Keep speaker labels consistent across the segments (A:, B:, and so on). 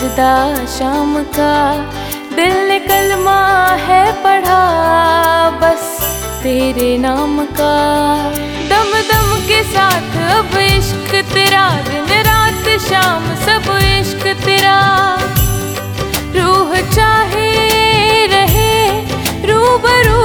A: सजदा शाम का, दिल ने कलमा है पढ़ा बस तेरे नाम का। दम दम के साथ अब इश्क तेरा, दिन रात शाम सब इश्क तेरा। रूह चाहे रहे रूबरू,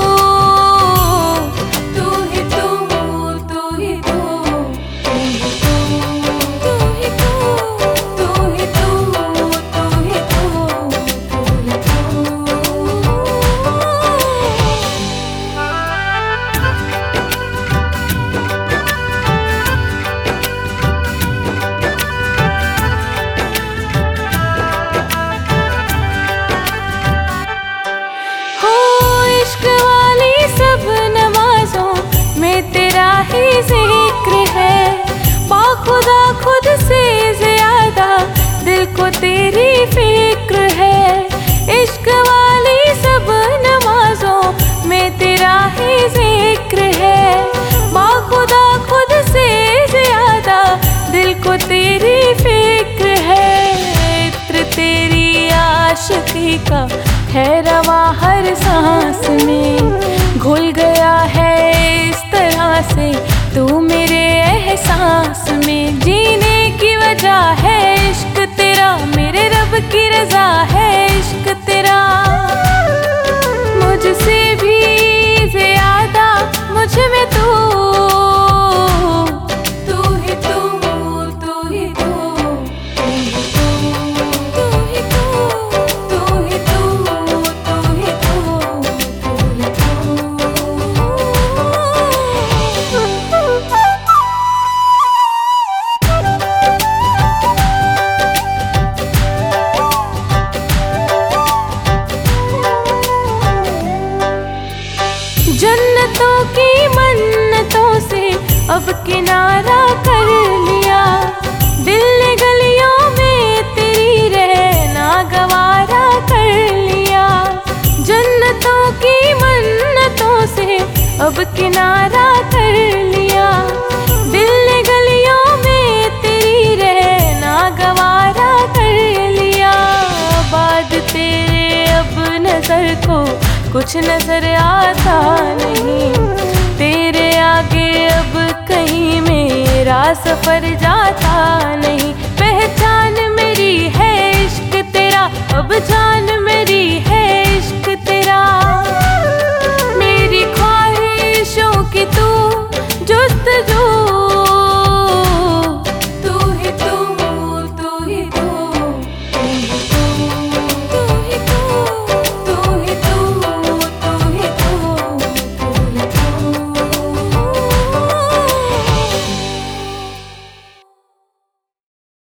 A: जिक्र है बाखुदा खुद से ज्यादा, दिल को तेरी फिक्र है। इश्क वाली सब नमाजों में तेरा ही जिक्र है, बाखुदा खुद से ज्यादा, दिल को तेरी फिक्र है। इत्र तेरी आशिकी का है रवा हर सांस में, घुल गया है इस तरह से तू मेरे एहसास में। जीने की वजह है इश्क तेरा, मेरे रब की रजा है इश्क तेरा। मुझसे भी ज्यादा मुझ में तू, तू ही तू, तू ही तू, तू ही तू, तू ही तू, तू ही तू, तू ही जन्नतों की मन्नतों से अब किनारा कर लिया, दिल ने गलियों में तेरी रहना गवारा कर लिया। जन्नतों की मन्नतों से अब किनारा कर लिया, दिल ने गलियों में तेरी रहना गवारा कर लिया। बाद तेरे अब नजर को कुछ नजर आता नहीं, तेरे आगे अब कहीं मेरा सफर जाता नहीं। पहचान